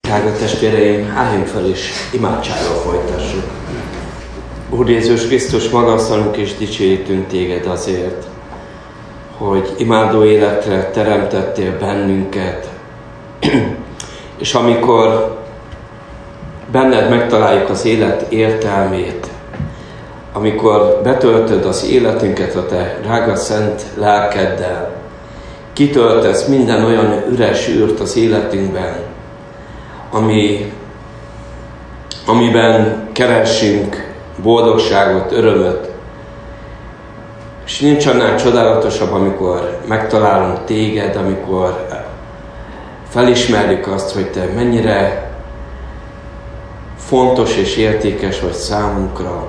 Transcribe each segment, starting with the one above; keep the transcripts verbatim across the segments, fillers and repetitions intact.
Drága testvéreim, álljunk fel és imádsággal folytassuk. Úr Jézus Krisztus, magasztalunk és dicsőítünk Téged azért, hogy imádó életre teremtettél bennünket, és amikor benned megtaláljuk az élet értelmét, amikor betöltöd az életünket a Te drága szent lelkeddel, kitöltesz minden olyan üres űrt az életünkben, ami, amiben keressünk boldogságot, örömöt. És nincs annál csodálatosabb, amikor megtalálunk Téged, amikor felismerjük azt, hogy Te mennyire fontos és értékes vagy számunkra.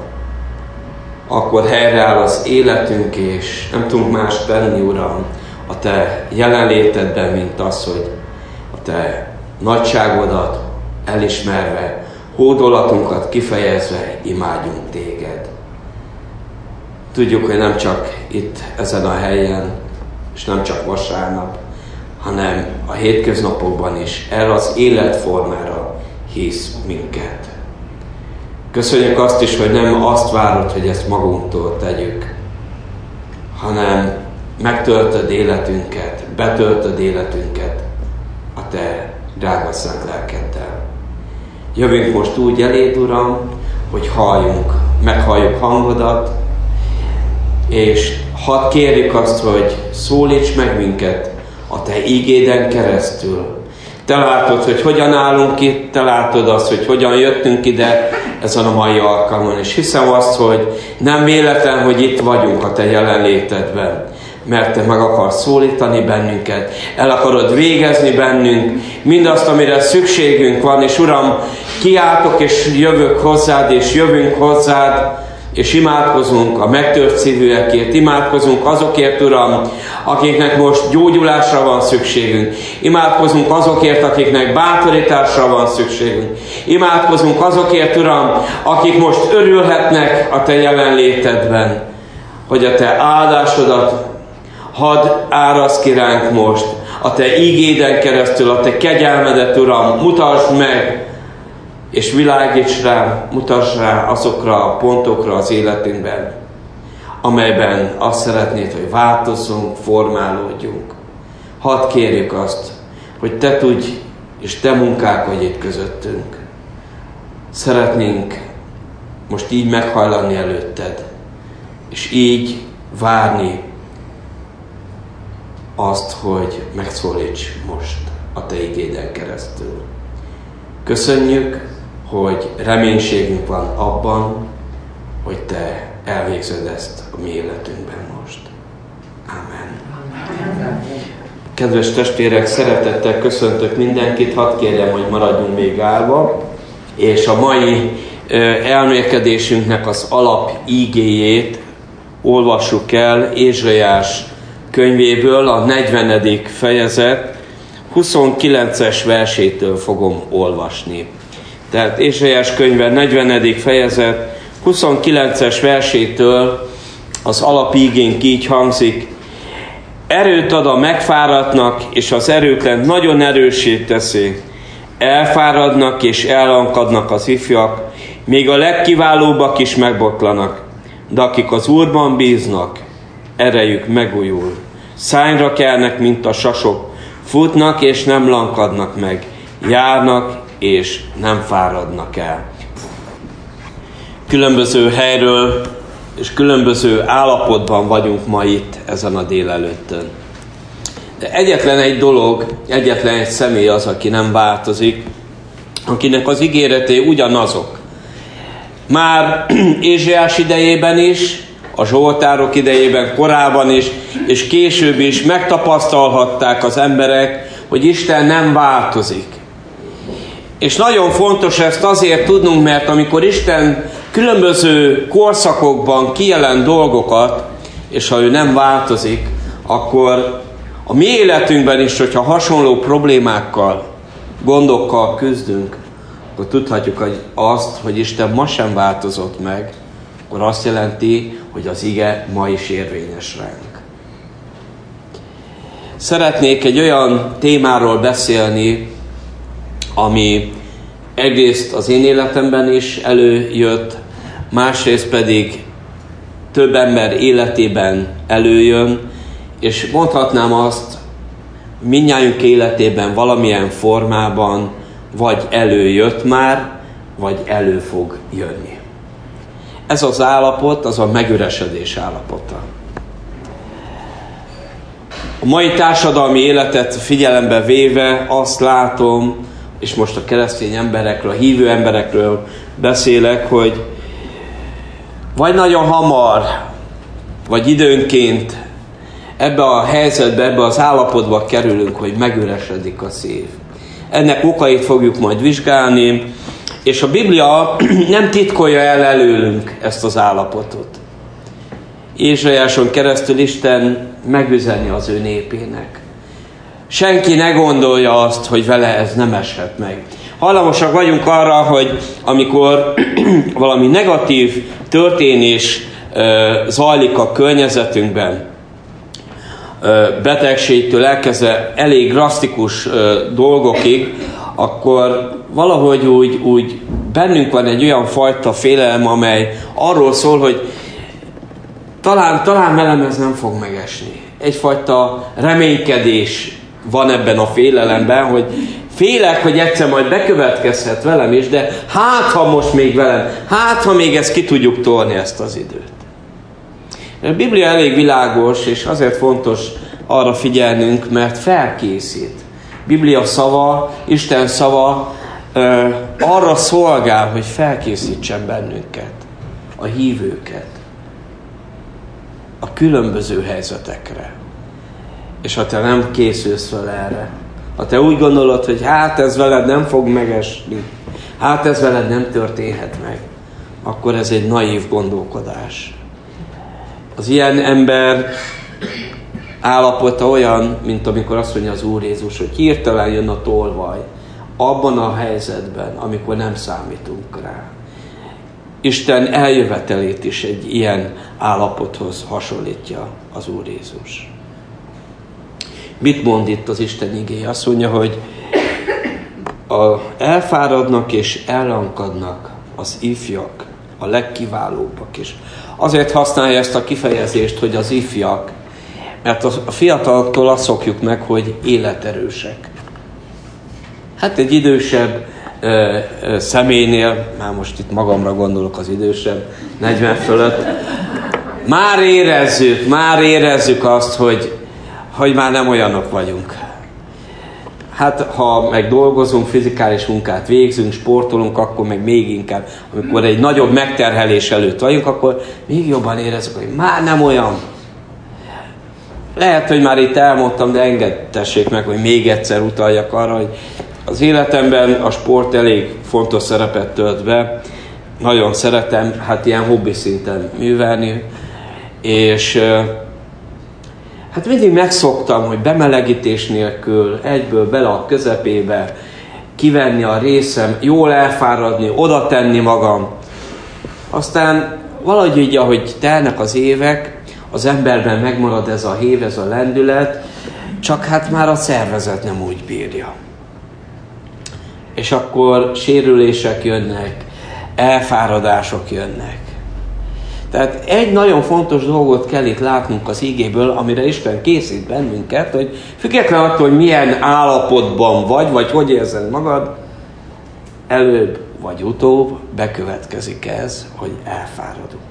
Akkor helyreáll az életünk, és nem tudunk más tenni, Uram, a Te jelenlétedben, mint az, hogy a Te nagyságodat elismerve, hódolatunkat kifejezve imádjunk Téged. Tudjuk, hogy nem csak itt ezen a helyen, és nem csak vasárnap, hanem a hétköznapokban is erre az életformára hisz minket. Köszönjük azt is, hogy nem azt várod, hogy ezt magunktól tegyük, hanem megtöltöd életünket, betöltöd életünket a Te drága szent lelkeddel. Jövünk most úgy eléd, Uram, hogy halljunk, meghalljuk hangodat, és hadd kérjük azt, hogy szólíts meg minket a Te ígéden keresztül. Te látod, hogy hogyan állunk itt, Te látod azt, hogy hogyan jöttünk ide ezen a mai alkalmon, és hiszem azt, hogy nem véletlen, hogy itt vagyunk a Te jelenlétedben, mert Te meg akarsz szólítani bennünket, el akarod végezni bennünk mindazt, amire szükségünk van, és Uram, kiáltok és jövök hozzád, és jövünk hozzád, és imádkozunk a megtört szívűekért, imádkozunk azokért, Uram, akiknek most gyógyulásra van szükségünk, imádkozunk azokért, akiknek bátorításra van szükségünk, imádkozunk azokért, Uram, akik most örülhetnek a Te jelenlétedben, hogy a Te áldásodat hadd árasz ki ránk most, a Te ígéden keresztül, a Te kegyelmedet, Uram, mutasd meg, és világíts rá, mutass rá azokra a pontokra az életünkben, amelyben azt szeretnéd, hogy változzunk, formálódjunk. Hadd kérjük azt, hogy Te tudj, és Te munkálkodj itt közöttünk. Szeretnénk most így meghajlani előtted, és így várni azt, hogy megszólíts most a Te igéden keresztül. Köszönjük, hogy reménységünk van abban, hogy Te elvégzed ezt a mi életünkben most. Amen. Amen. Kedves testvérek, szeretettel köszöntök mindenkit, hadd kérjem, hogy maradjunk még állva, és a mai elmélkedésünknek az alap ígéjét olvassuk el Ézsaiás könyvéből, a negyvenedik fejezet huszonkilences versétől fogom olvasni. Tehát Ézsaiás könyve negyvenedik fejezet huszonkilences versétől az alapígénk így hangzik: erőt ad a megfáradtnak, és az erőtlen nagyon erőssé teszi. Elfáradnak és ellankadnak az ifjak, még a legkiválóbbak is megbotlanak. De akik az Úrban bíznak, erejük megújul. Szárnyra kelnek, mint a sasok, futnak és nem lankadnak meg, járnak és nem fáradnak el. Különböző helyről és különböző állapotban vagyunk ma itt ezen a délelőttön. De egyetlen egy dolog, egyetlen egy személy az, aki nem változik, akinek az ígéretei ugyanazok. Már Ézsaiás idejében is, a Zsoltárok idejében, korábban is, és később is megtapasztalhatták az emberek, hogy Isten nem változik. És nagyon fontos ezt azért tudnunk, mert amikor Isten különböző korszakokban kijelent dolgokat, és ha ő nem változik, akkor a mi életünkben is, hogyha hasonló problémákkal, gondokkal küzdünk, akkor tudhatjuk hogy azt, hogy Isten ma sem változott meg, akkor azt jelenti, hogy az ige ma is érvényes ránk. Szeretnék egy olyan témáról beszélni, ami egyrészt az én életemben is előjött, másrészt pedig több ember életében előjön, és mondhatnám azt, mindnyájunk életében valamilyen formában vagy előjött már, vagy elő fog jönni. Ez az állapot, az a megüresedés állapota. A mai társadalmi életet figyelembe véve azt látom, és most a keresztény emberekről, a hívő emberekről beszélek, hogy vagy nagyon hamar, vagy időnként ebbe a helyzetbe, ebbe az állapotba kerülünk, hogy megüresedik a szív. Ennek okait fogjuk majd vizsgálni, és a Biblia nem titkolja el előlünk ezt az állapotot. Ézsaiáson keresztül Isten megüzeni az ő népének. Senki ne gondolja azt, hogy vele ez nem eshet meg. Hajlamosak vagyunk arra, hogy amikor valami negatív történés zajlik a környezetünkben, betegségtől elkezdve elég drasztikus dolgokig, akkor valahogy úgy, úgy bennünk van egy olyan fajta félelem, amely arról szól, hogy talán, talán velem ez nem fog megesni. Egyfajta reménykedés van ebben a félelemben, hogy félek, hogy egyszer majd bekövetkezhet velem is, de hát ha most még velem, hát ha még ezt ki tudjuk tolni ezt az időt. A Biblia elég világos, és azért fontos arra figyelnünk, mert felkészít. Biblia szava, Isten szava ö, arra szolgál, hogy felkészítsen bennünket, a hívőket, a különböző helyzetekre. És ha te nem készülsz fel erre, ha te úgy gondolod, hogy hát ez veled nem fog megesni, hát ez veled nem történhet meg, akkor ez egy naív gondolkodás. Az ilyen ember állapota olyan, mint amikor azt mondja az Úr Jézus, hogy hirtelen jön a tolvaj, abban a helyzetben, amikor nem számítunk rá. Isten eljövetelét is egy ilyen állapothoz hasonlítja az Úr Jézus. Mit mond itt az Isten igéje? Azt mondja, hogy a elfáradnak és ellankadnak az ifjak, a legkiválóbbak is. Azért használja ezt a kifejezést, hogy az ifjak, mert a fiataloktól azt szokjuk meg, hogy életerősek. Hát egy idősebb ö, ö, személynél, már most itt magamra gondolok az idősebb, negyven fölött, már érezzük, már érezzük azt, hogy, hogy már nem olyanok vagyunk. Hát ha meg dolgozunk, fizikális munkát végzünk, sportolunk, akkor meg még inkább, amikor egy nagyobb megterhelés előtt vagyunk, akkor még jobban érezzük, hogy már nem olyan. Lehet, hogy már itt elmondtam, de engedtessék meg, hogy még egyszer utaljak arra, hogy az életemben a sport elég fontos szerepet tölt be. Nagyon szeretem, hát ilyen hobbi szinten művelni, és hát mindig megszoktam, hogy bemelegítés nélkül, egyből bele a közepébe, kivenni a részem, jól elfáradni, oda tenni magam. Aztán valahogy így, ahogy telnek az évek, az emberben megmarad ez a hév, ez a lendület, csak hát már a szervezet nem úgy bírja. És akkor sérülések jönnek, elfáradások jönnek. Tehát egy nagyon fontos dolgot kell itt látnunk az igéből, amire Isten készít bennünket, hogy függetlenül attól, hogy milyen állapotban vagy, vagy hogy érzed magad, előbb vagy utóbb bekövetkezik ez, hogy elfáradunk.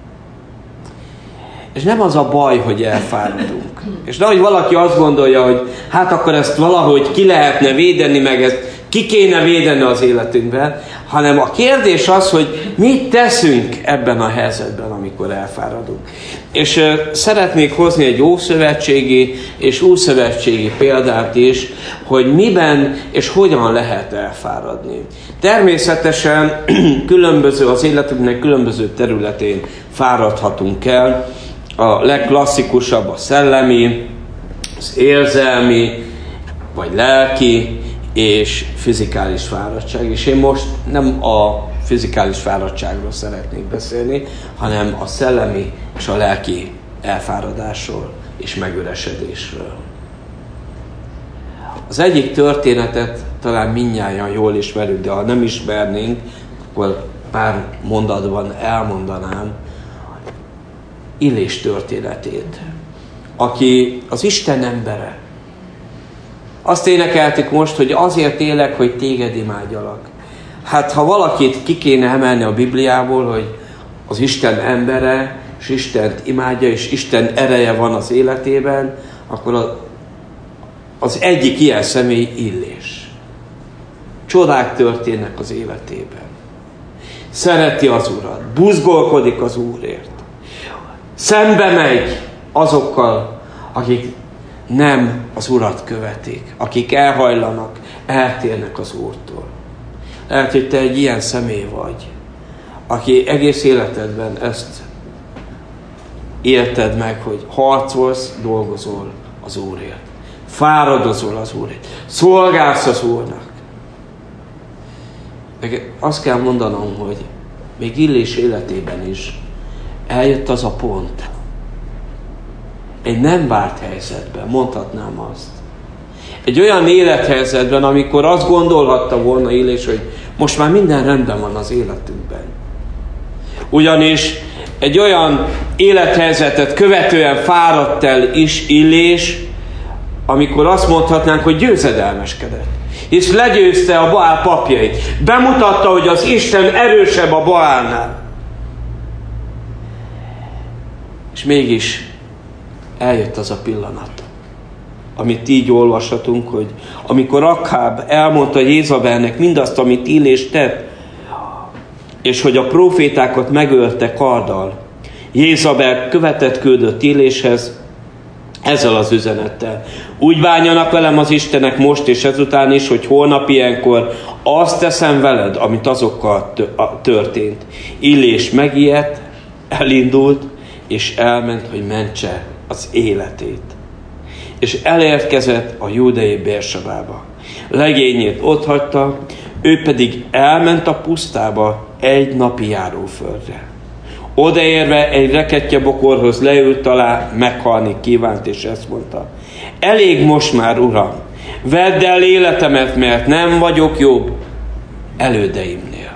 És nem az a baj, hogy elfáradunk. És nehogy valaki azt gondolja, hogy hát akkor ezt valahogy ki lehetne védeni, meg ezt ki kéne védeni az életünkben, hanem a kérdés az, hogy mit teszünk ebben a helyzetben, amikor elfáradunk. És uh, szeretnék hozni egy ószövetségi és újszövetségi példát is, hogy miben és hogyan lehet elfáradni. Természetesen különböző, az életünknek különböző területén fáradhatunk el. A legklasszikusabb a szellemi, az érzelmi, vagy lelki és fizikális fáradtság. És én most nem a fizikális fáradtságról szeretnék beszélni, hanem a szellemi és a lelki elfáradásról és megüresedésről. Az egyik történetet talán mindnyájan jól ismerjük, de ha nem ismernénk, akkor pár mondatban elmondanám Illés történetét, aki az Isten embere. Azt énekelték most, hogy azért élek, hogy téged imádjalak. Hát ha valakit ki kéne emelni a Bibliából, hogy az Isten embere, és Istent imádja, és Isten ereje van az életében, akkor az egyik ilyen személy Illés. Csodák történnek az életében. Szereti az Urat, buzgolkodik az Úrért. Szembe megy azokkal, akik nem az Urat követik, akik elhajlanak, eltérnek az Úrtól. Lehet, hogy te egy ilyen személy vagy, aki egész életedben ezt élted meg, hogy harcolsz, dolgozol az Úrért. Fáradozol az Úrért. Szolgálsz az Úrnak. Azt kell mondanom, hogy még Illés életében is eljött az a pont, egy nem várt helyzetben, mondhatnám azt. Egy olyan élethelyzetben, amikor azt gondolhatta volna Illés, hogy most már minden rendben van az életünkben. Ugyanis egy olyan élethelyzetet követően fáradt el is Illés, amikor azt mondhatnánk, hogy győzedelmeskedett. És legyőzte a Baál papjait. Bemutatta, hogy az Isten erősebb a Baálnál. És mégis eljött az a pillanat, amit így olvashatunk, hogy amikor Akháb elmondta Jézabelnek mindazt, amit Illés tett, és hogy a profétákat megölte karddal, Jézabel követett küldött Illéshez ezzel az üzenettel. Úgy bánjanak velem az istenek most és ezután is, hogy holnap ilyenkor azt teszem veled, amit azokkal történt. Illés megijedt, elindult, és elment, hogy mentse az életét. És elérkezett a júdeai Bérsabába. Legényét otthagyta, ő pedig elment a pusztába egy napi járóföldre. Odaérve egy rekettyebokorhoz leült alá, meghalni kívánt, és ezt mondta: elég most már, Uram, vedd el életemet, mert nem vagyok jobb elődeimnél.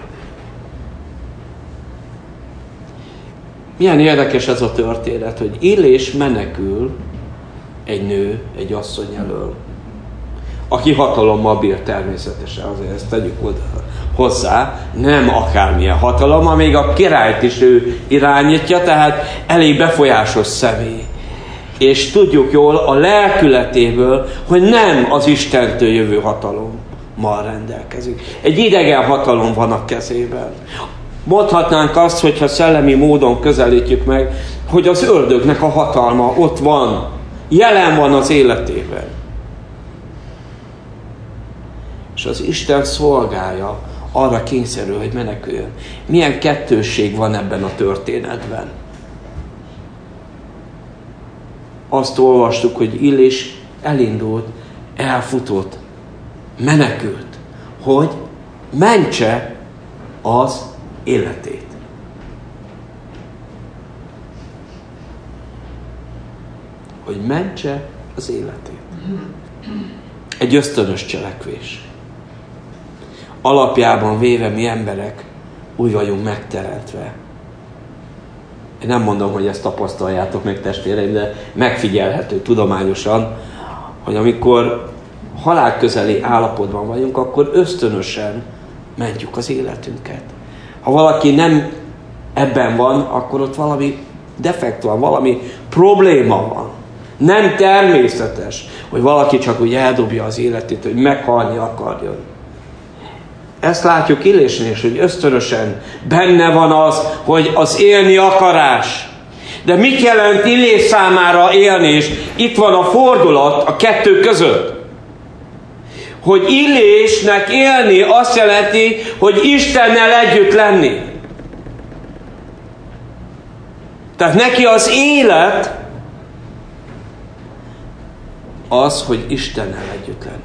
Milyen érdekes ez a történet, hogy Illés menekül egy nő, egy asszony elől, aki hatalommal bír természetesen, azért ezt tegyük oda hozzá, nem akármilyen hatalom, még a királyt is ő irányítja, tehát elég befolyásos személy. És tudjuk jól a lelkületéből, hogy nem az Istentől jövő hatalommal rendelkezik. Egy idegen hatalom van a kezében. Mondhatnánk azt, hogyha szellemi módon közelítjük meg, hogy az ördögnek a hatalma ott van, jelen van az életében. És az Isten szolgája arra kényszerül, hogy meneküljön. Milyen kettősség van ebben a történetben. Azt olvastuk, hogy Illés elindult, elfutott, menekült, hogy mentse az életét. Hogy mentse az életét. Egy ösztönös cselekvés. Alapjában véve mi emberek úgy vagyunk megteremtve. Én nem mondom, hogy ezt tapasztaljátok meg, testvéreim, de megfigyelhető tudományosan, hogy amikor halálközeli állapotban vagyunk, akkor ösztönösen mentjük az életünket. Ha valaki nem ebben van, akkor ott valami defekt van, valami probléma van. Nem természetes, hogy valaki csak úgy eldobja az életét, hogy meghalni akarjon. Ezt látjuk Illésnél is, hogy ösztönösen benne van az, hogy az élni akarás. De mit jelent Illés számára élni? És itt van a fordulat a kettő között. Hogy Illésnek élni azt jelenti, hogy Istennel együtt lenni. Tehát neki az élet az, hogy Istennel együtt lenni.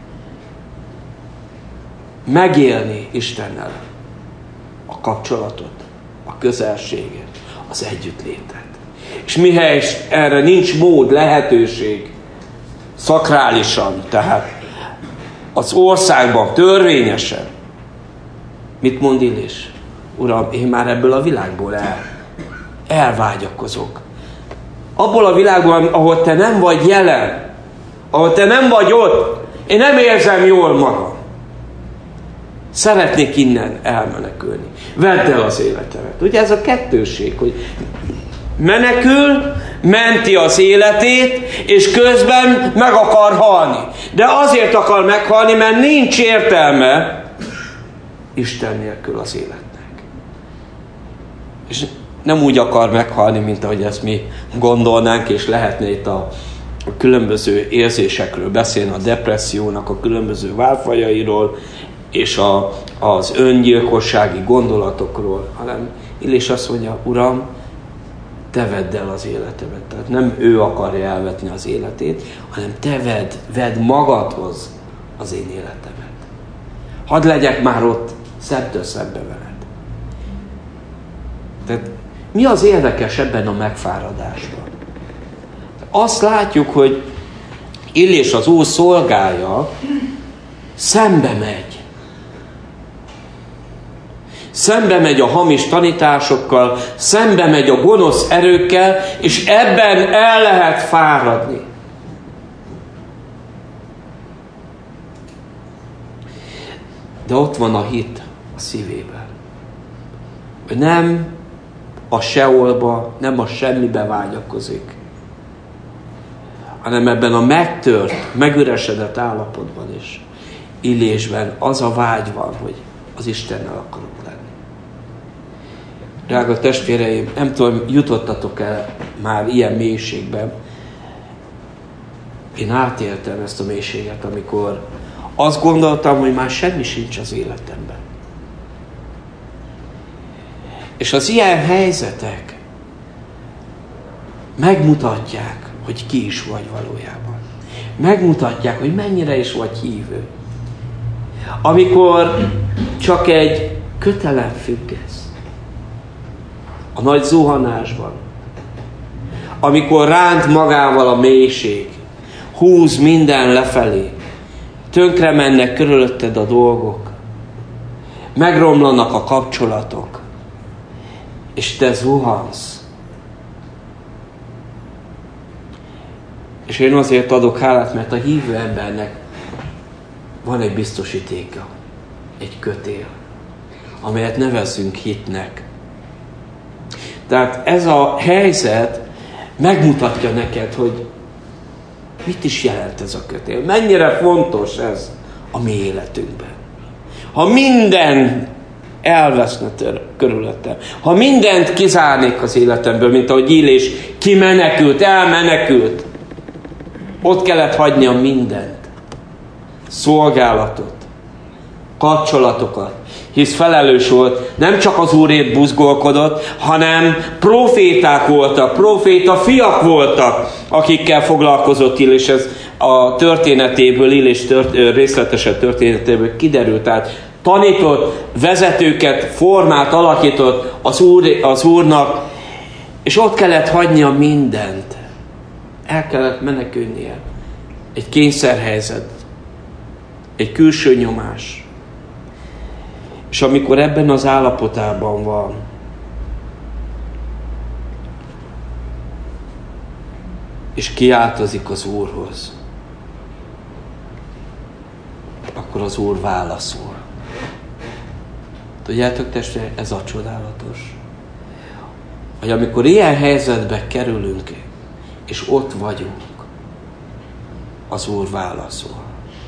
Megélni Istennel a kapcsolatot, a közelséget, az együttlétet. És mihelyest erre nincs mód, lehetőség, szakrálisan, tehát az országban törvényesen. Mit mond Illés? Uram, én már ebből a világból el, elvágyakozok. Abból a világból, ahol te nem vagy jelen, ahol te nem vagy ott, én nem érzem jól magam. Szeretnék innen elmenekülni. Vedd el az életemet. Ugye ez a kettőség, hogy menekül, menti az életét, és közben meg akar halni. De azért akar meghalni, mert nincs értelme Isten nélkül az életnek. És nem úgy akar meghalni, mint ahogy ezt mi gondolnánk, és lehetne itt a, a különböző érzésekről beszélni, a depressziónak a különböző válfajairól, és a, az öngyilkossági gondolatokról, hanem Illés azt mondja, Uram, te vedd el az életemet. Tehát nem ő akarja elvetni az életét, hanem te vedd, vedd magadhoz az én életemet. Hadd legyek már ott szemtől szembe veled. Tehát mi az érdekes ebben a megfáradásban? Azt látjuk, hogy Illés az Úr szolgája szembe megy. Szembe megy a hamis tanításokkal, szembe megy a gonosz erőkkel, és ebben el lehet fáradni. De ott van a hit a szívében. Nem a seolba, nem a semmibe vágyakozik, hanem ebben a megtört, megüresedett állapotban is, Illésben az a vágy van, hogy az Istennel akarok lenni. Drága testvéreim, nem tudom, jutottatok el már ilyen mélységben. Én átéltem ezt a mélységet, amikor azt gondoltam, hogy már semmi sincs az életemben. És az ilyen helyzetek megmutatják, hogy ki is vagy valójában. Megmutatják, hogy mennyire is vagy hívő. Amikor csak egy kötelem függesz a nagy zuhanásban, amikor ránt magával a mélység, húz minden lefelé, tönkre mennek körülötted a dolgok, megromlanak a kapcsolatok, és te zuhansz. És én azért adok hálát, mert a hívő embernek van egy biztosítéka, egy kötél, amelyet nevezzünk hitnek. Tehát ez a helyzet megmutatja neked, hogy mit is jelent ez a kötél. Mennyire fontos ez a mi életünkben. Ha minden elveszne körülöttem, ha mindent kizárnék az életemből, mint ahogy Illés kimenekült, elmenekült, ott kellett hagynia mindent. Szolgálatot, kapcsolatokat, hisz felelős volt, nem csak az Úrért buzgolkodott, hanem proféták voltak, proféta fiak voltak, akikkel foglalkozott Illés. Ez a történetéből, Illés tört, részletesebb történetéből kiderült. Tehát tanított, vezetőket, formát alakított az, úr, az Úrnak, és ott kellett hagynia mindent. El kellett menekülnie. Egy kényszerhelyzet, egy külső nyomás. És amikor ebben az állapotában van, és kiáltozik az Úrhoz, akkor az Úr válaszol. Tudjátok, testvérek, ez a csodálatos. Hogy amikor ilyen helyzetbe kerülünk, és ott vagyunk, az Úr válaszol.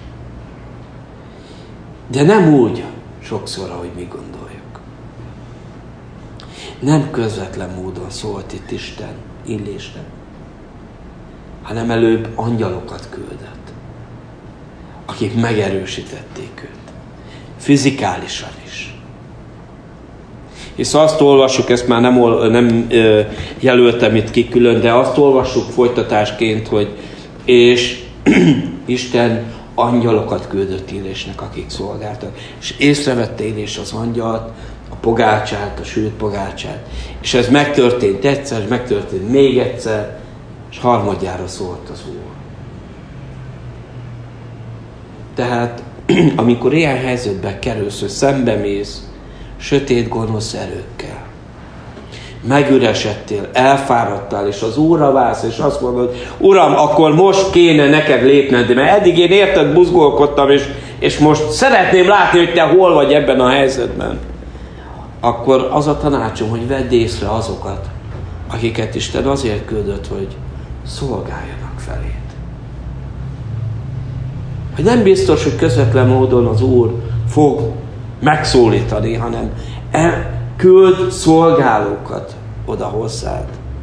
De nem úgy sokszor, ahogy mi gondoljuk. Nem közvetlen módon szólt itt Isten Illésre, hanem előbb angyalokat küldött, akik megerősítették őt. Fizikálisan is. Hisz azt olvassuk, ezt már nem, nem ö, jelöltem itt ki külön, de azt olvassuk folytatásként, hogy és Isten angyalokat küldött Illésnek, akik szolgáltak. És észrevette Illés az angyalt, a pogácsát, a sült pogácsát. És ez megtörtént egyszer, és megtörtént még egyszer, és harmadjára szólt az Úr. Tehát amikor ilyen helyzetbe kerülsz, hogy szembemész sötét gonosz erőkkel, megüresedtél, elfáradtál, és az Úrra válsz, és azt mondod, Uram, akkor most kéne neked lépned, mert eddig én érted buzgolkodtam, és, és most szeretném látni, hogy te hol vagy ebben a helyzetben. Akkor az a tanácsom, hogy vedd észre azokat, akiket Isten azért küldött, hogy szolgáljanak feléd. Hogy nem biztos, hogy közvetlen módon az Úr fog megszólítani, hanem küld szolgálókat oda hozzád.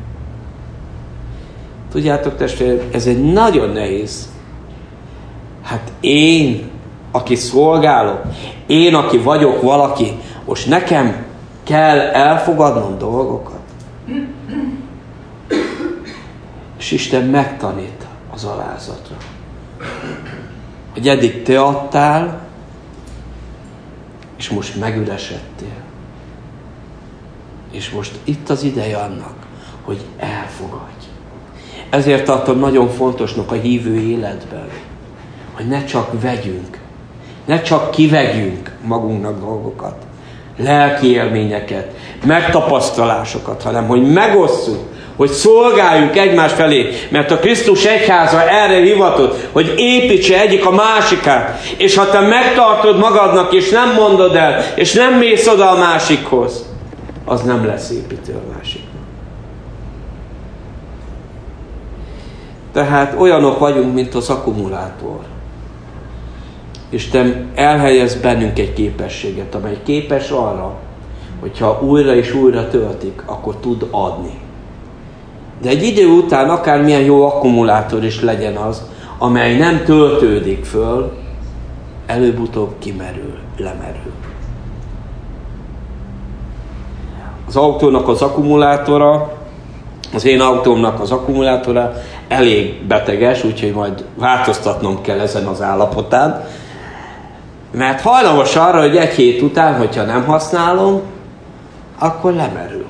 Tudjátok, testvérem, ez egy nagyon nehéz. Hát én, aki szolgálok, én, aki vagyok valaki, most nekem kell elfogadnom dolgokat. És Isten megtanít az alázatra. Hogy eddig te adtál, és most megüresedtél. És most itt az ideje annak, hogy elfogadj. Ezért tartom nagyon fontosnak a hívő életben, hogy ne csak vegyünk, ne csak kivegyünk magunknak dolgokat, lelki élményeket, megtapasztalásokat, hanem hogy megosszuk, hogy szolgáljunk egymás felé, mert a Krisztus egyháza erre hivatott, hogy építse egyik a másikát, és ha te megtartod magadnak, és nem mondod el, és nem mész oda a másikhoz, az nem lesz építő a másiknak. Tehát olyanok vagyunk, mint az akkumulátor. Isten elhelyez bennünk egy képességet, amely képes arra, hogyha újra és újra töltik, akkor tud adni. De egy idő után akármilyen jó akkumulátor is legyen az, amely nem töltődik föl, előbb-utóbb kimerül, lemerül. Az autónak az akkumulátora, az én autómnak az akkumulátora elég beteges, úgyhogy majd változtatnom kell ezen az állapotán, mert hajlamos arra, hogy egy hét után, hogyha nem használom, akkor lemerül.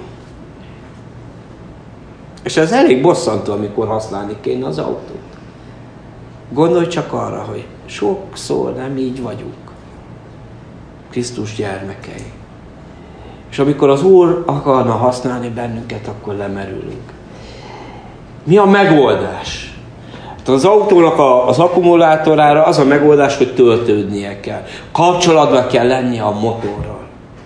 És ez elég bosszantó, amikor használni kéne az autót. Gondolj csak arra, hogy sokszor nem így vagyunk. Krisztus gyermekei. És amikor az Úr akarna használni bennünket, akkor lemerülünk. Mi a megoldás? Az autónak a, az akkumulátorára az a megoldás, hogy töltődnie kell. Kapcsolatban kell lennie a motorral.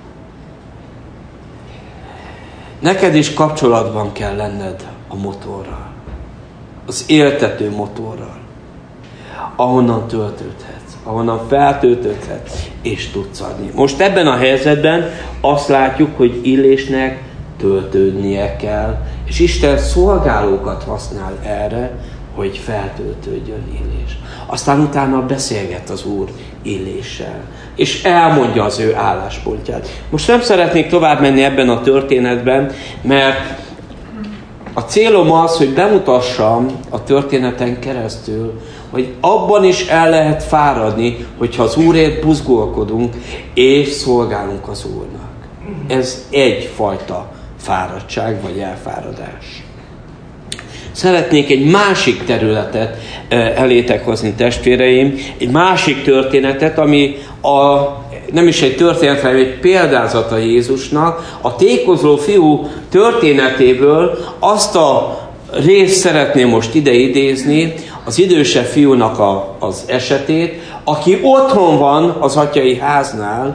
Neked is kapcsolatban kell lenned a motorral. Az éltető motorral. Ahonnan töltődhetsz, ahonnan feltöltődhetsz, és tudsz adni. Most ebben a helyzetben azt látjuk, hogy Illésnek töltődnie kell, és Isten szolgálókat használ erre, hogy feltöltődjön Illés. Aztán utána beszélget az Úr Illéssel, és elmondja az ő álláspontját. Most nem szeretnék tovább menni ebben a történetben, mert a célom az, hogy bemutassam a történeten keresztül, hogy abban is el lehet fáradni, hogyha az Úrért buzgolkodunk, és szolgálunk az Úrnak. Ez egyfajta fáradtság, vagy elfáradás. Szeretnék egy másik területet elétek hozni, testvéreim, egy másik történetet, ami a, nem is egy történet, hanem egy példázata Jézusnak. A tékozló fiú történetéből azt a részt szeretném most ide idézni, az idősebb fiúnak a, az esetét, aki otthon van az atyai háznál,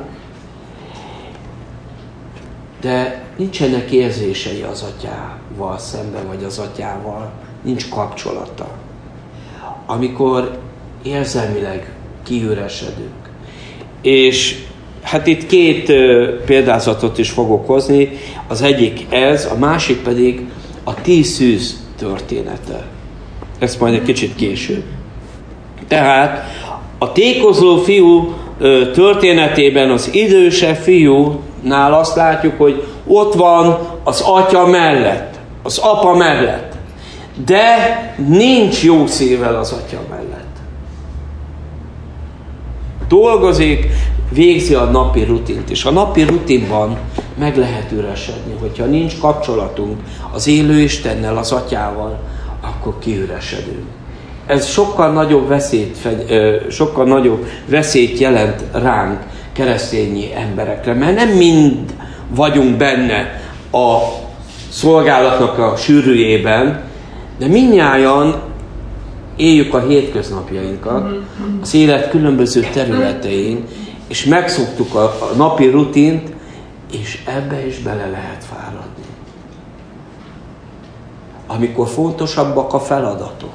de nincsenek érzései az atyával szemben, vagy az atyával. Nincs kapcsolata. Amikor érzelmileg kiüresedünk. És hát itt két ö, példázatot is fogok hozni. Az egyik ez, a másik pedig a tíz szűz története. Ez majd egy kicsit később. Tehát a tékozló fiú ö, történetében az idősebb fiúnál azt látjuk, hogy ott van az atya mellett, az apa mellett, de nincs jó szívvel az atya mellett. Dolgozik, végzi a napi rutint, és a napi rutinban meg lehet üresedni, hogyha nincs kapcsolatunk az élő Istennel, az atyával, akkor kiüresedünk. ez sokkal nagyobb veszélyt, sokkal nagyobb veszélyt jelent ránk, keresztényi emberekre, mert nem mind vagyunk benne a szolgálatnak a sűrűjében, de mindnyájan éljük a hétköznapjainkat, az élet különböző területein, és megszoktuk a, a napi rutint, és ebbe is bele lehet fáradni. Amikor fontosabbak a feladatok.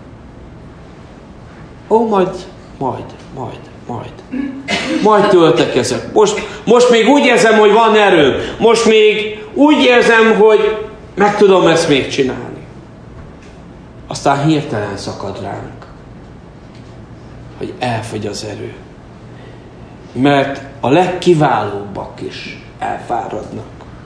Ó, majd, majd, majd, majd. Majd töltekezek. Most, most még úgy érzem, hogy van erőm. Most még úgy érzem, hogy meg tudom ezt még csinálni. Aztán hirtelen szakad ránk, hogy elfogy az erő. Mert a legkiválóbbak is elfáradnak.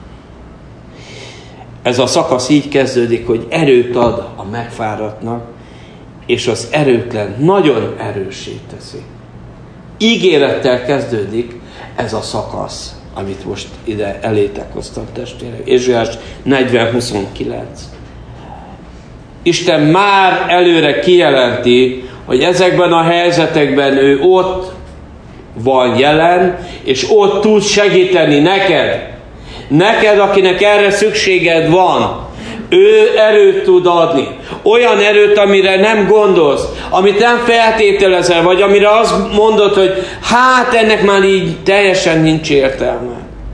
Ez a szakasz így kezdődik, hogy erőt ad a megfáradtnak, és az erőtlen nagyon erőssé teszi. Ígérettel kezdődik ez a szakasz, amit most ide elétek hoztam, testvérek. Ézsaiás negyven huszonkilenc. Isten már előre kijelenti, hogy ezekben a helyzetekben ő ott van jelen, és ott tud segíteni neked. Neked, akinek erre szükséged van. Ő erőt tud adni. Olyan erőt, amire nem gondolsz, amit nem feltételezel, vagy amire azt mondod, hogy hát ennek már így teljesen nincs értelme.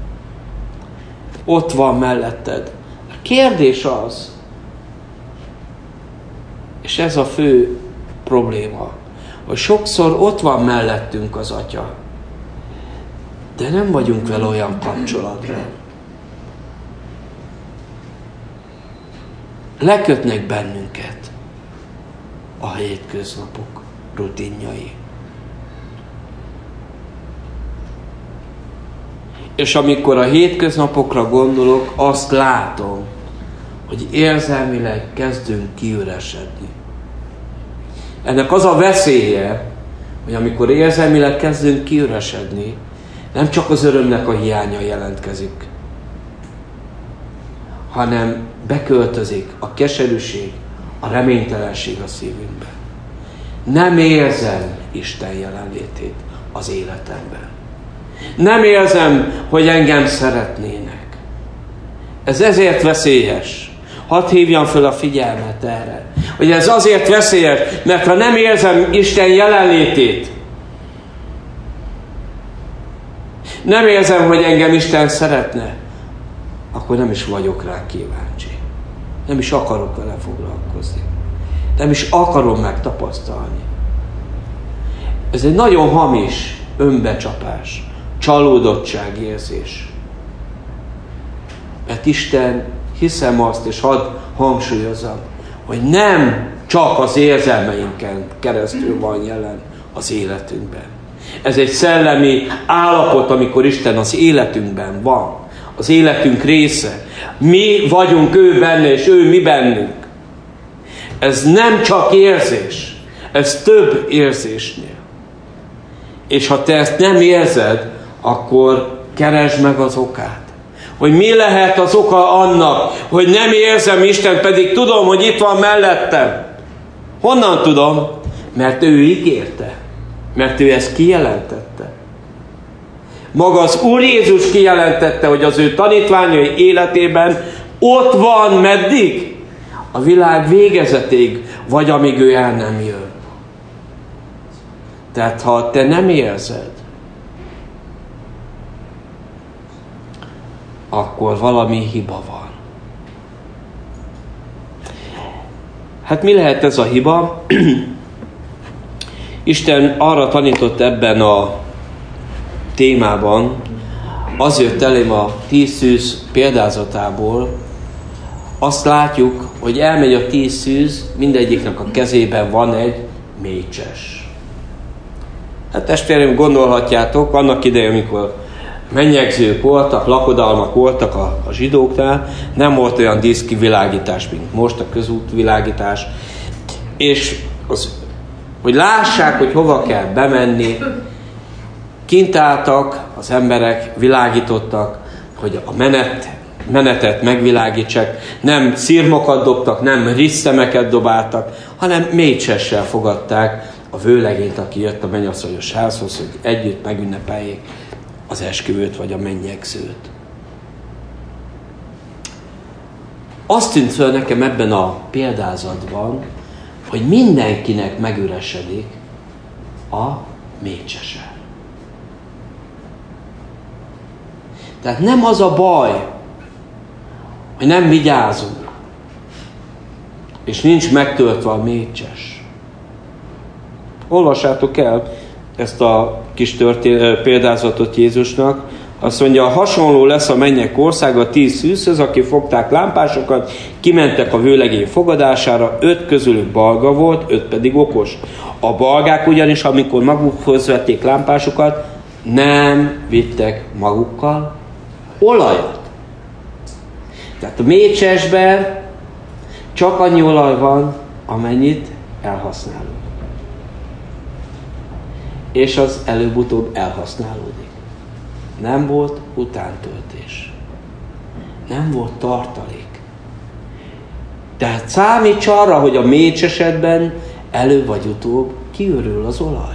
Ott van melletted. A kérdés az, és ez a fő probléma, hogy sokszor ott van mellettünk az Atya, de nem vagyunk vele olyan kapcsolatban. Lekötnek bennünket a hétköznapok rutinjai. És amikor a hétköznapokra gondolok, azt látom, hogy érzelmileg kezdünk kiüresedni. Ennek az a veszélye, hogy amikor érzelmileg kezdünk kiüresedni, nem csak az örömnek a hiánya jelentkezik, hanem beköltözik a keserűség, a reménytelenség a szívünkbe. Nem érzem Isten jelenlétét az életemben. Nem érzem, hogy engem szeretnének. Ez ezért veszélyes. Hadd hívjam föl a figyelmet erre. Hogy ez azért veszélyes, mert ha nem érzem Isten jelenlétét, nem érzem, hogy engem Isten szeretne, akkor nem is vagyok rá kíváncsi. Nem is akarok vele foglalkozni. Nem is akarom megtapasztalni. Ez egy nagyon hamis önbecsapás, csalódottságérzés. Mert Isten, hiszem azt, és hadd hangsúlyozom, hogy nem csak az érzelmeinken keresztül van jelen az életünkben. Ez egy szellemi állapot, amikor Isten az életünkben van. Az életünk része. Mi vagyunk ő benne, és ő mi bennünk. Ez nem csak érzés. Ez több érzésnél. És ha te ezt nem érzed, akkor keresd meg az okát. Hogy mi lehet az oka annak, hogy nem érzem Isten, pedig tudom, hogy itt van mellettem. Honnan tudom? Mert ő ígérte. Mert ő ezt kijelentette. Maga az Úr Jézus kijelentette, hogy az ő tanítványai életében ott van meddig? A világ végezetéig, vagy amíg ő el nem jön. Tehát ha te nem érzed, akkor valami hiba van. Hát mi lehet ez a hiba? Isten arra tanított ebben a témában, az jött elém a tíz szűz példázatából, azt látjuk, hogy elmegy a tíz szűz, mindegyiknek a kezében van egy mécses. Hát testvérem, gondolhatjátok, annak idején, amikor mennyegzők voltak, lakodalmak voltak a, a zsidóknál, nem volt olyan díszkivilágítás, mint most a közútvilágítás, és az, hogy lássák, hogy hova kell bemenni, kint álltak az emberek, világítottak, hogy a menet menetet megvilágítsák. Nem szirmokat dobtak, nem risszemeket dobáltak, hanem mécsessel fogadták a vőlegényt, aki jött a mennyasszonyos házhoz, hogy együtt megünnepeljék az esküvőt vagy a mennyegzőt. Azt tűnt fel nekem ebben a példázatban, hogy mindenkinek megüresedik a mécsese. Tehát nem az a baj, hogy nem vigyázunk, és nincs megtöltve a mécses. Olvassátok el ezt a kis történ- példázatot Jézusnak. Azt mondja, hasonló lesz a mennyek országa tíz szűzhöz, aki fogták lámpásokat, kimentek a vőlegény fogadására, öt közülük balga volt, öt pedig okos. A balgák ugyanis, amikor magukhoz vették lámpásokat, nem vittek magukkal olajat. Tehát a mécsesben csak annyi olaj van, amennyit elhasználunk. És az előbb-utóbb elhasználódik. Nem volt utántöltés. Nem volt tartalék. Tehát számíts arra, hogy a mécs esetben előbb vagy utóbb kiürül az olaj.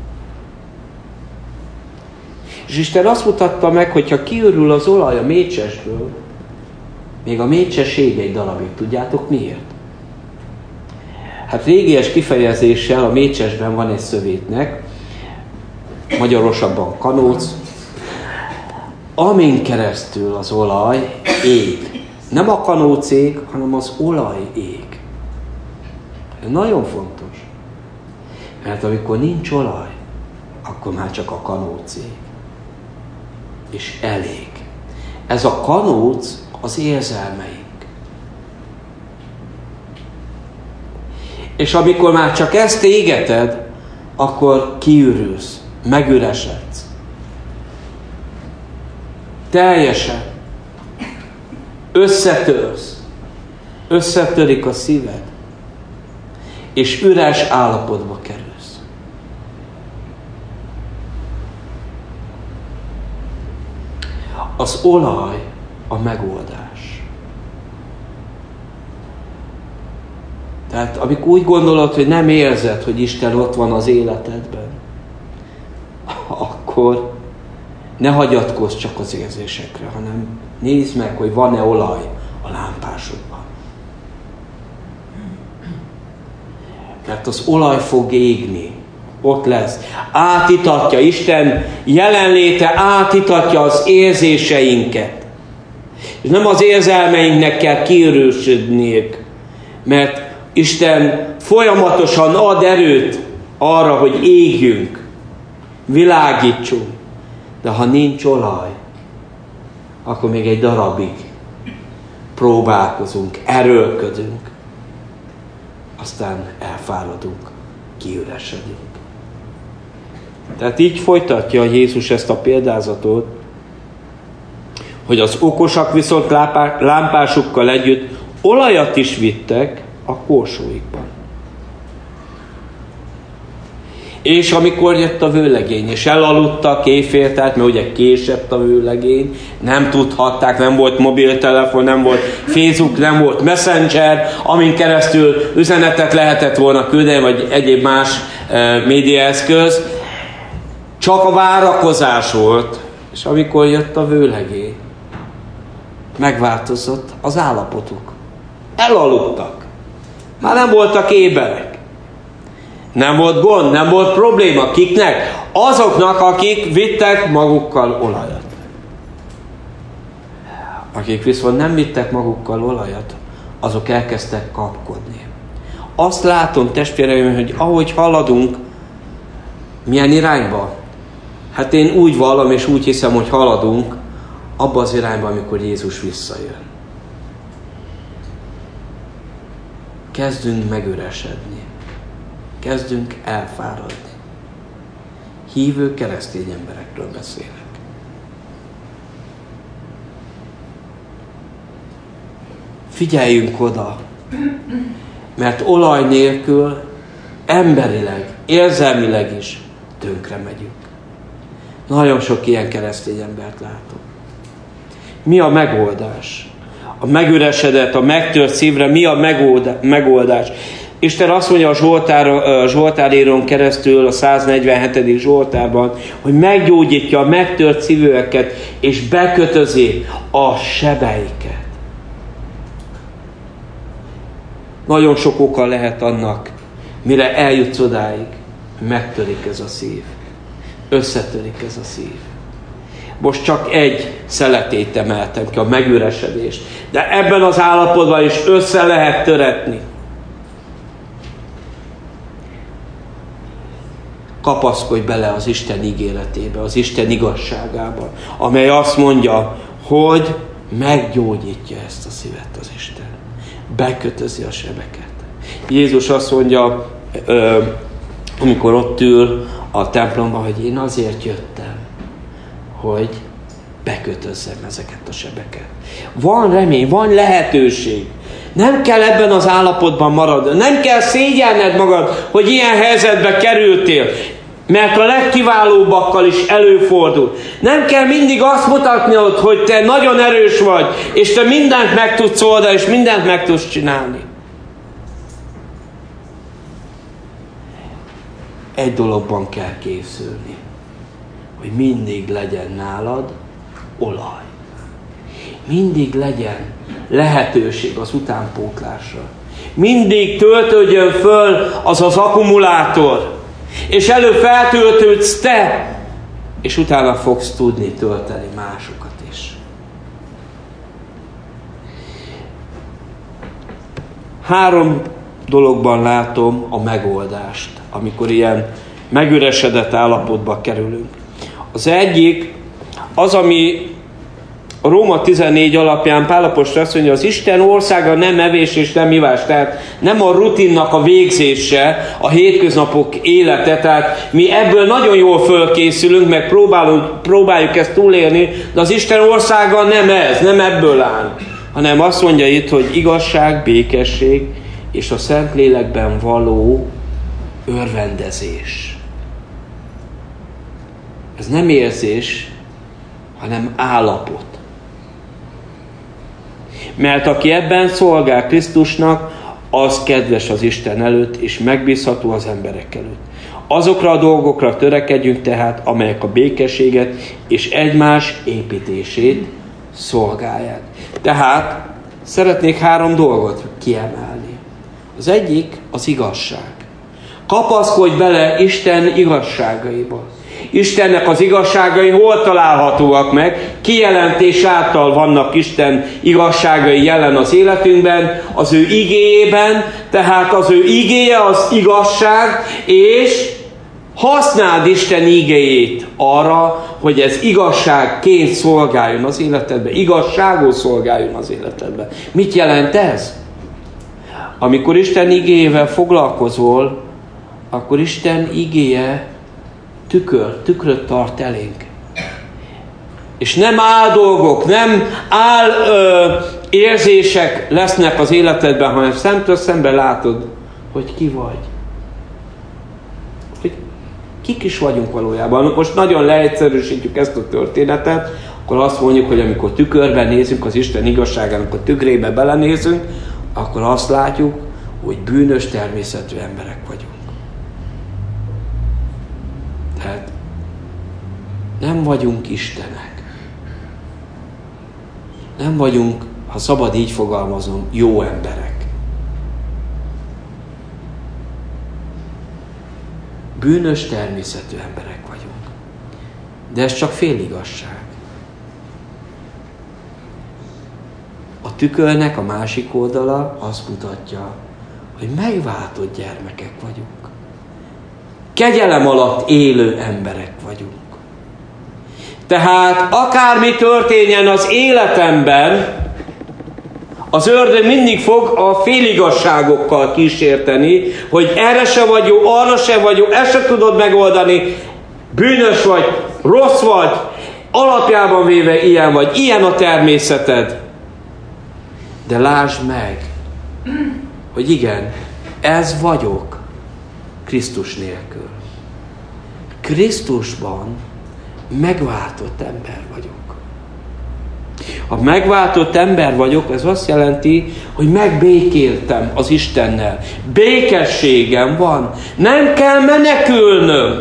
És Isten azt mutatta meg, hogy ha kiürül az olaj a mécsesből, még a mécses ég egy darabig. Tudjátok miért? Hát régies kifejezéssel a mécsesben van egy szövétnek, magyarosabban kanóc, amin keresztül az olaj ég. Nem a kanóc ég, hanem az olaj ég. Ez nagyon fontos. Mert amikor nincs olaj, akkor már csak a kanóc ég. És elég. Ez a kanóc az érzelmeink. És amikor már csak ezt égeted, akkor kiürülsz, megüresedsz. Teljesen. Összetörsz. Összetörik a szíved. És üres állapotba kerülsz. Az olaj a megoldás. Tehát amikor úgy gondolod, hogy nem érzed, hogy Isten ott van az életedben, akkor ne hagyatkozz csak az érzésekre, hanem nézd meg, hogy van-e olaj a lámpásodban. Mert az olaj fog égni. Ott lesz. Átitatja, Isten jelenléte átitatja az érzéseinket. És nem az érzelmeinknek kell kiürülsödniük, mert Isten folyamatosan ad erőt arra, hogy égjünk, világítsunk. De ha nincs olaj, akkor még egy darabig próbálkozunk, erőlködünk, aztán elfáradunk, kiüresedünk. Tehát így folytatja Jézus ezt a példázatot, hogy az okosak viszont lámpásukkal együtt olajat is vittek a korsóikban. És amikor jött a vőlegény, és elaludtak éjféltelt, mert ugye késett a vőlegény, nem tudhatták, nem volt mobiltelefon, nem volt Facebook, nem volt Messenger, amin keresztül üzenetet lehetett volna küldeni, vagy egyéb más e, médiaeszköz. Csak a várakozás volt, és amikor jött a vőlegény, megváltozott az állapotuk. Elaludtak. Már nem voltak éberek. Nem volt gond, nem volt probléma. Kiknek? Azoknak, akik vittek magukkal olajat. Akik viszont nem vittek magukkal olajat, azok elkezdtek kapkodni. Azt látom, testvéreim, hogy ahogy haladunk, milyen irányba? Hát én úgy vallom, és úgy hiszem, hogy haladunk abba az irányba, amikor Jézus visszajön. Kezdünk megüresedni. Kezdünk elfáradni. Hívő keresztény emberekről beszélek. Figyeljünk oda, mert olaj nélkül emberileg, érzelmileg is tönkre megyünk. Nagyon sok ilyen keresztény embert látok. Mi a megoldás? A megüresedett, a megtört szívre mi a megoldás? Isten azt mondja a Zsoltár, a Zsoltárírón keresztül, a száznegyvenhetedik Zsoltárban, hogy meggyógyítja a megtört szívűeket, és bekötözi a sebeiket. Nagyon sok oka lehet annak, mire eljutsz odáig, megtörik ez a szív. Összetörik ez a szív. Most csak egy szeletét emeltem ki, a megüresedést. De ebben az állapotban is össze lehet töretni. Kapaszkodj bele az Isten ígéretébe, az Isten igazságába, amely azt mondja, hogy meggyógyítja ezt a szívet az Isten. Bekötözi a sebeket. Jézus azt mondja, amikor ott ül a templomban, hogy én azért jöttem, hogy bekötözzem ezeket a sebeket. Van remény, van lehetőség. Nem kell ebben az állapotban maradni. Nem kell szégyelned magad, hogy ilyen helyzetbe kerültél. Mert a legkiválóbbakkal is előfordul. Nem kell mindig azt mutatnod, hogy te nagyon erős vagy, és te mindent meg tudsz oldani, és mindent meg tudsz csinálni. Egy dologban kell készülni, hogy mindig legyen nálad olaj. Mindig legyen lehetőség az utánpótlásra. Mindig töltődjön föl az az akkumulátor, és elő feltöltődsz te, és utána fogsz tudni tölteni másokat is. Három dologban látom a megoldást, amikor ilyen megüresedett állapotba kerülünk. Az egyik, az, ami a Róma tizennégy alapján Pál apostol azt mondja, az Isten országa nem evés és nem ivás, tehát nem a rutinnak a végzése, a hétköznapok élete, tehát mi ebből nagyon jól fölkészülünk, meg próbálunk, próbáljuk ezt túlélni, de az Isten országa nem ez, nem ebből áll, hanem azt mondja itt, hogy igazság, békesség és a Szentlélekben való örvendezés. Ez nem érzés, hanem állapot. Mert aki ebben szolgál Krisztusnak, az kedves az Isten előtt, és megbízható az emberek előtt. Azokra a dolgokra törekedjünk tehát, amelyek a békességet és egymás építését szolgálják. Tehát szeretnék három dolgot kiemelni. Az egyik az igazság. Kapaszkodj bele Isten igazságaiba. Istennek az igazságai hol találhatóak meg? Kijelentés által vannak Isten igazságai jelen az életünkben, az ő igéjében, tehát az ő igéje az igazság, és használd Isten igéjét arra, hogy ez igazságként szolgáljon az életedbe, igazságos szolgáljon az életedbe. Mit jelent ez? Amikor Isten igéjével foglalkozol, akkor Isten igéje tükör, tükröt tart elénk. És nem áldolgok, nem áll ö, érzések lesznek az életedben, hanem szemtől szembe látod, hogy ki vagy. Hogy kik is vagyunk valójában. Most nagyon leegyszerűsítjük ezt a történetet, akkor azt mondjuk, hogy amikor tükörben nézünk, az Isten igazságának a tükrébe belenézünk, akkor azt látjuk, hogy bűnös természetű emberek vagyunk. Tehát nem vagyunk Istenek. Nem vagyunk, ha szabad így fogalmazom, jó emberek. Bűnös természetű emberek vagyunk. De ez csak féligazság. A tükörnek a másik oldala azt mutatja, hogy megváltott gyermekek vagyunk. Kegyelem alatt élő emberek vagyunk. Tehát akármi történjen az életemben, az ördög mindig fog a féligasságokkal kísérteni, hogy erre se vagy jó, arra se vagy jó, ezt se tudod megoldani, bűnös vagy, rossz vagy, alapjában véve ilyen vagy, ilyen a természeted. De lásd meg, hogy igen, ez vagyok Krisztus nélkül. Krisztusban megváltott ember vagyok. Ha megváltott ember vagyok, ez azt jelenti, hogy megbékéltem az Istennel. Békességem van. Nem kell menekülnöm.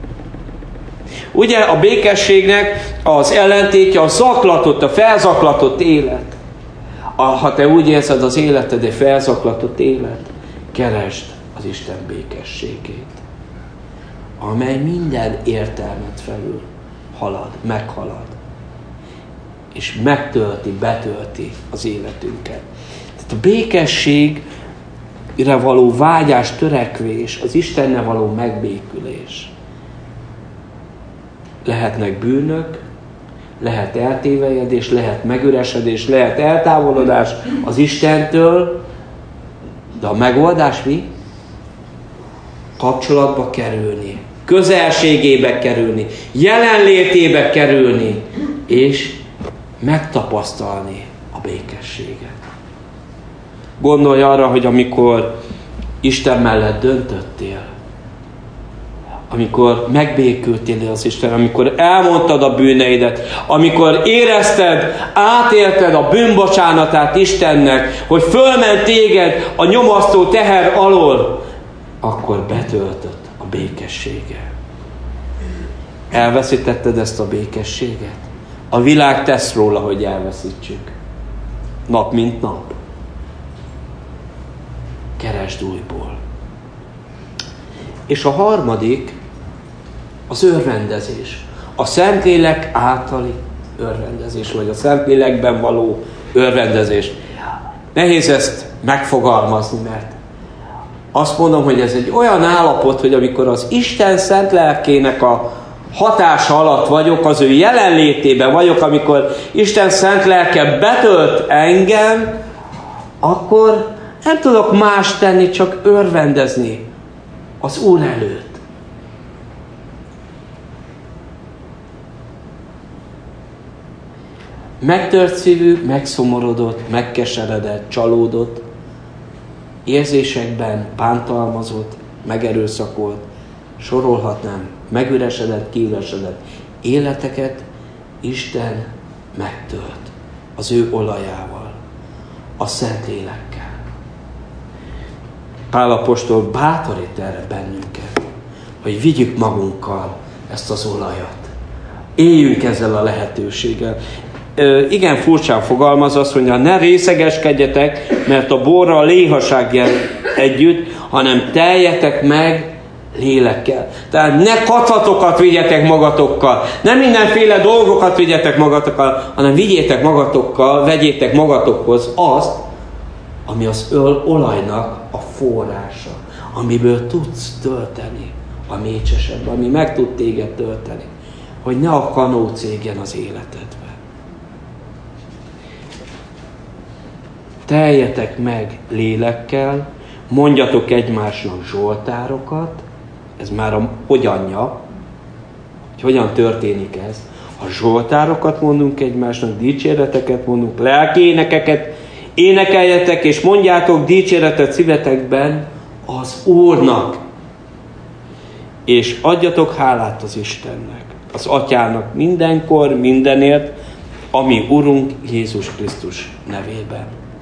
Ugye a békességnek az ellentétje a zaklatott, a felzaklatott élet. Ha te úgy érzed, az életed egy felzaklatott élet, keresd az Isten békességét, amely minden értelmet felül halad, meghalad, és megtölti, betölti az életünket. Tehát a békességre való vágyás, törekvés, az Istennel való megbékülés. Lehetnek bűnök, lehet eltévejedés, lehet megüresedés, lehet eltávolodás az Istentől, de a megoldás mi? Kapcsolatba kerülni, közelségébe kerülni, jelenlétébe kerülni, és megtapasztalni a békességet. Gondolj arra, hogy amikor Isten mellett döntöttél, amikor megbékültél az Isten, amikor elmondtad a bűneidet, amikor érezted, átélted a bűnbocsánatát Istennek, hogy fölment téged a nyomasztó teher alól, akkor betöltött a békessége. Elveszítetted ezt a békességet? A világ tesz róla, hogy elveszítsük. Nap mint nap. Keresd újból. És a harmadik az örvendezés. A Szentlélek általi örvendezés, vagy a Szentlélekben való örvendezés. Nehéz ezt megfogalmazni, mert azt mondom, hogy ez egy olyan állapot, hogy amikor az Isten szent lelkének a hatása alatt vagyok, az ő jelenlétében vagyok, amikor Isten szent lelke betölt engem, akkor nem tudok más tenni, csak örvendezni az Úr előtt. Megtört szívű, megszomorodott, megkeseredett, csalódott, érzésekben bántalmazott, megerőszakolt, sorolhatnám, megüresedett, kiüresedett életeket Isten megtölt az ő olajával, a Szentlélekkel. Pál apostol bátorít erre bennünket, hogy vigyük magunkkal ezt az olajat. Éljünk ezzel a lehetőséggel. Ö, igen furcsán fogalmaz, azt mondja, ne részegeskedjetek, mert a borra a léhaság jel együtt, hanem teljetek meg lélekkel. Tehát ne kacatokat vigyetek magatokkal, nem mindenféle dolgokat vigyetek magatokkal, hanem vigyétek magatokkal, vegyétek magatokhoz azt, ami az öl olajnak a forrása, amiből tudsz tölteni a mécsesedbe, ami meg tud téged tölteni, hogy ne a kanóc égjen az életedbe. Teljetek meg lélekkel, mondjatok egymásnak zsoltárokat, ez már a hogyanja, hogy hogyan történik ez. Ha zsoltárokat mondunk egymásnak, dicséreteket mondunk, lelkiénekeket énekeljetek, és mondjátok dicséretet szívetekben az Úrnak. És adjatok hálát az Istennek, az Atyának mindenkor, mindenért, ami Urunk Jézus Krisztus nevében.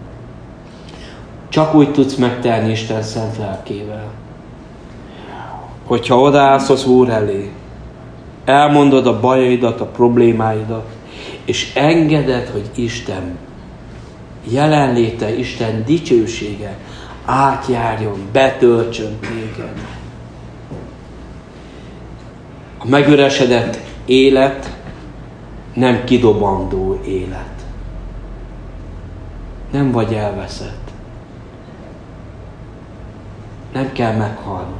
Csak úgy tudsz megtelni Isten szent lelkével, hogyha odaállsz az Úr elé, elmondod a bajaidat, a problémáidat, és engeded, hogy Isten jelenléte, Isten dicsősége átjárjon, betöltsön téged. A megüresedett élet nem kidobandó élet. Nem vagy elveszett. Nem kell meghalnod.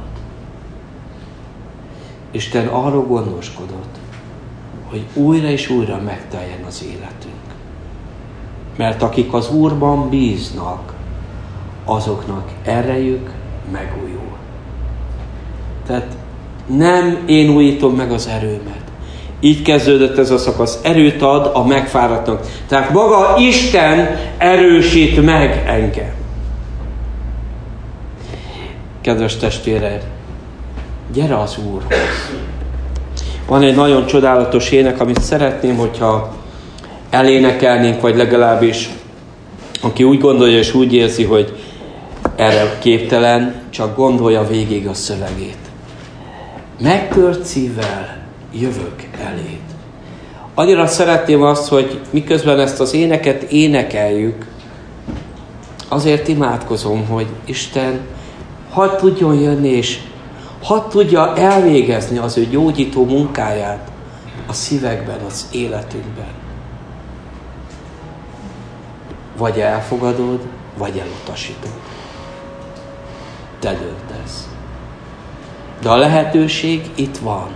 Isten arról gondoskodott, hogy újra és újra megteljen az életünk. Mert akik az Úrban bíznak, azoknak erejük megújul. Tehát nem én újítom meg az erőmet. Így kezdődött ez a szakasz. Erőt ad a megfáradtnak. Tehát maga Isten erősít meg engem. Kedves testvérem, gyere az Úrhoz. Van egy nagyon csodálatos ének, amit szeretném, hogyha elénekelnénk, vagy legalábbis aki úgy gondolja és úgy érzi, hogy erre képtelen, csak gondolja végig a szövegét. Megtört szívvel jövök eléd. Annyira szeretném azt, hogy miközben ezt az éneket énekeljük, azért imádkozom, hogy Isten hadd tudjon jönni, és hadd tudja elvégezni az ő gyógyító munkáját a szívekben, az életünkben. Vagy elfogadod, vagy elutasítod. Te döntesz. De a lehetőség itt van.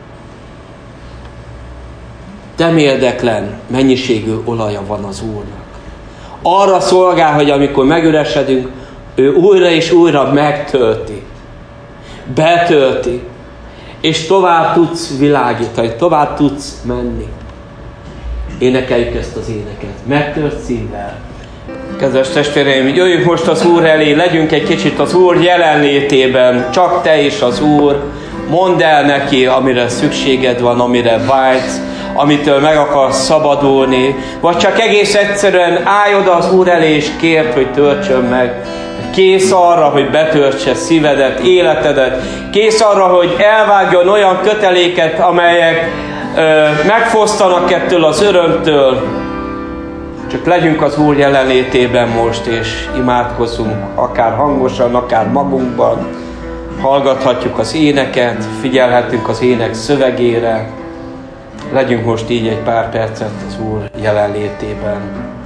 Temérdeklen mennyiségű olaja van az Úrnak. Arra szolgál, hogy amikor megüresedünk, ő újra és újra megtölti. Betölti. És tovább tudsz világítani, tovább tudsz menni. Énekeljük ezt az éneket. Megtört szívvel. Kedves testvéreim, jöjjünk most az Úr elé, legyünk egy kicsit az Úr jelenlétében. Csak te és az Úr. Mondd el neki, amire szükséged van, amire vágysz, amitől meg akarsz szabadulni. Vagy csak egész egyszerűen állj oda az Úr elé, és kérd, hogy töltsön meg. Kész arra, hogy betöltse szívedet, életedet. Kész arra, hogy elvágjon olyan köteléket, amelyek ö, megfosztanak ettől az örömtől. Csak legyünk az Úr jelenlétében most, és imádkozzunk, akár hangosan, akár magunkban. Hallgathatjuk az éneket, figyelhetünk az ének szövegére. Legyünk most így egy pár percet az Úr jelenlétében.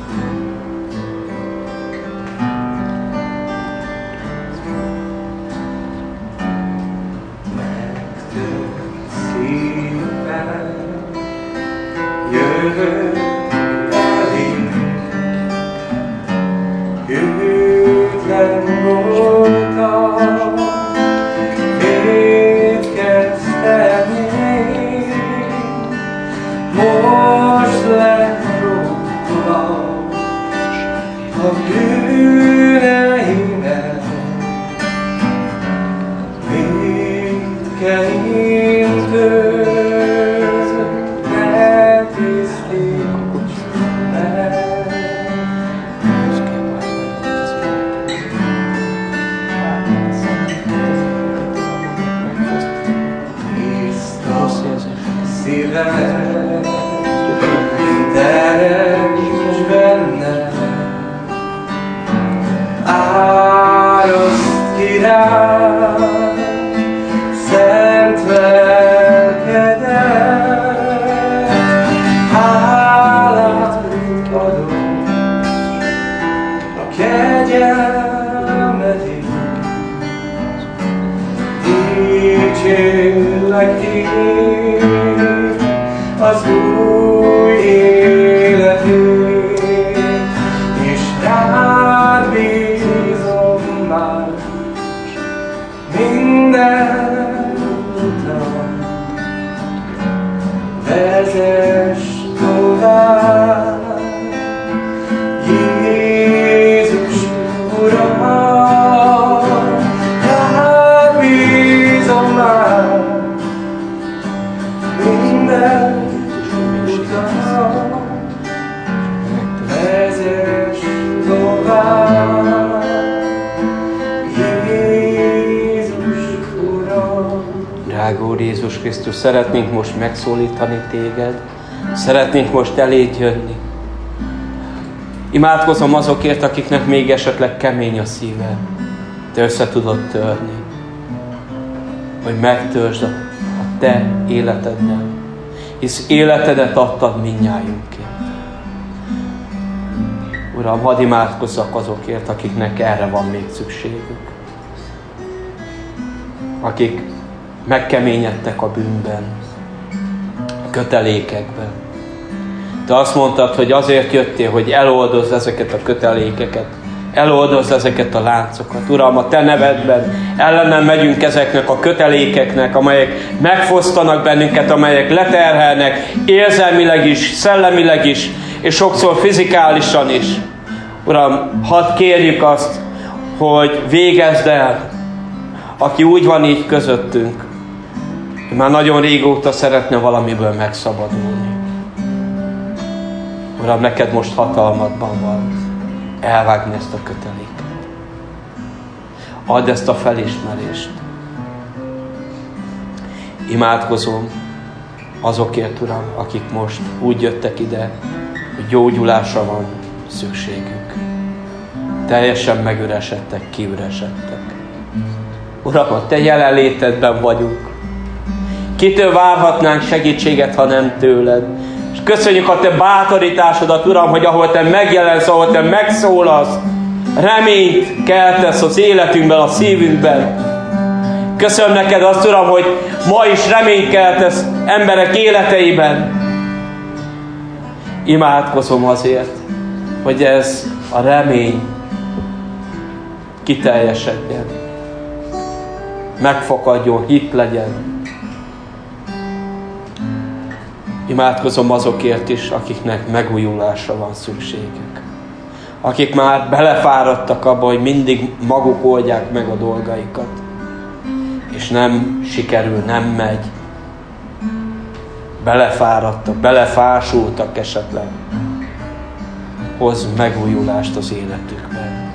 Jézus Krisztus, szeretnénk most megszólítani téged, szeretnénk most eléd jönni. Imádkozom azokért, akiknek még esetleg kemény a szíve. Te össze tudod törni, hogy megtörzsd a te életedben, hisz életedet adtad mindnyájunkért. Uram, hadd imádkozzak azokért, akiknek erre van még szükségük. Akik megkeményedtek a bűnben, a kötelékekben. Te azt mondtad, hogy azért jöttél, hogy eloldozd ezeket a kötelékeket, eloldozd ezeket a láncokat. Uram, a te nevedben ellenem megyünk ezeknek a kötelékeknek, amelyek megfosztanak bennünket, amelyek leterhelnek érzelmileg is, szellemileg is, és sokszor fizikálisan is. Uram, hadd kérjük azt, hogy végezd el, aki úgy van így közöttünk, már nagyon régóta szeretne valamiből megszabadulni. Uram, neked most hatalmadban van elvágni ezt a köteléket. Add ezt a felismerést. Imádkozom azokért, Uram, akik most úgy jöttek ide, hogy gyógyulásra van szükségük. Teljesen megüresedtek, kiüresedtek. Uram, a Te jelenlétedben vagyunk. Kitől várhatnánk segítséget, ha nem tőled? És köszönjük a Te bátorításodat, Uram, hogy ahol Te megjelensz, ahol Te megszólalsz, reményt keltesz az életünkben, a szívünkben. Köszönöm neked azt, Uram, hogy ma is reményt keltesz emberek életeiben. Imádkozom azért, hogy ez a remény kiteljesedjen, megfakadjon, hit legyen. Imádkozom azokért is, akiknek megújulásra van szükségük. Akik már belefáradtak abba, hogy mindig maguk oldják meg a dolgaikat. És nem sikerül, nem megy. Belefáradtak, belefásultak esetleg. Hozz megújulást az életükben.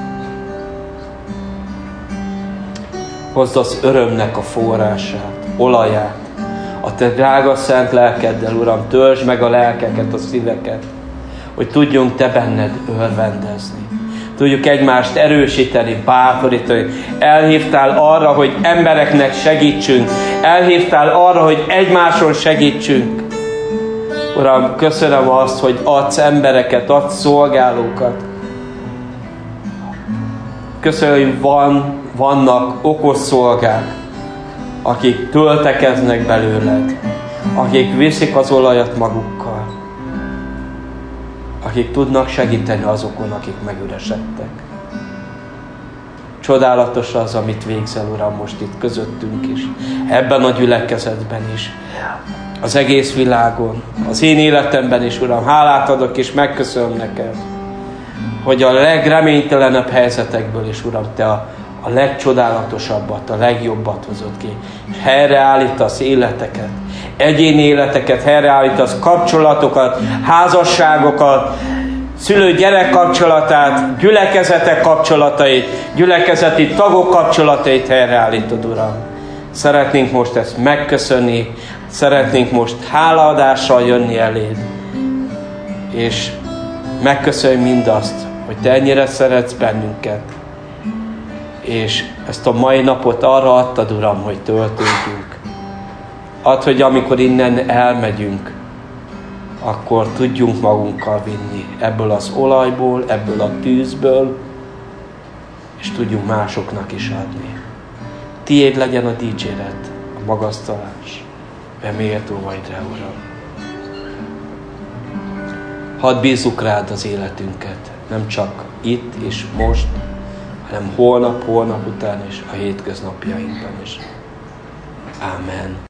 Hozd az örömnek a forrását, olaját. A Te drága szent lelkeddel, Uram, töltsd meg a lelkeket, a szíveket, hogy tudjunk Te benned örvendezni. Tudjuk egymást erősíteni, bátorítani. Elhívtál arra, hogy embereknek segítsünk. Elhívtál arra, hogy egymáson segítsünk. Uram, köszönöm azt, hogy adsz embereket, adsz szolgálókat. Köszönöm, hogy van, vannak okos szolgák, akik töltekeznek belőled, akik viszik az olajat magukkal, akik tudnak segíteni azokon, akik megüresedtek. Csodálatos az, amit végzel, Uram, most itt közöttünk is, ebben a gyülekezetben is, az egész világon, az én életemben is, Uram. Hálát adok és megköszönöm neked, hogy a legreménytelenebb helyzetekből is, Uram, Te a, a legcsodálatosabbat, a legjobbat hozod ki, és helyreállítasz életeket, egyéni életeket, helyreállítasz kapcsolatokat, házasságokat, szülő-gyerek kapcsolatát, gyülekezetek kapcsolatait, gyülekezeti tagok kapcsolatait helyreállítod, Uram. Szeretnénk most ezt megköszönni, szeretnénk most hálaadással jönni eléd, és megköszönjük mindazt, hogy Te ennyire szeretsz bennünket, és ezt a mai napot arra adtad, Uram, hogy töltődjünk. Add, hogy amikor innen elmegyünk, akkor tudjunk magunkkal vinni ebből az olajból, ebből a tűzből, és tudjunk másoknak is adni. Tiéd legyen a dicséret, a magasztalás, mert méltó vagy rá, Uram. Hadd bízzuk rád az életünket, nem csak itt és most, hanem holnap, holnap után és a hétköznapjainkban is. Ámen.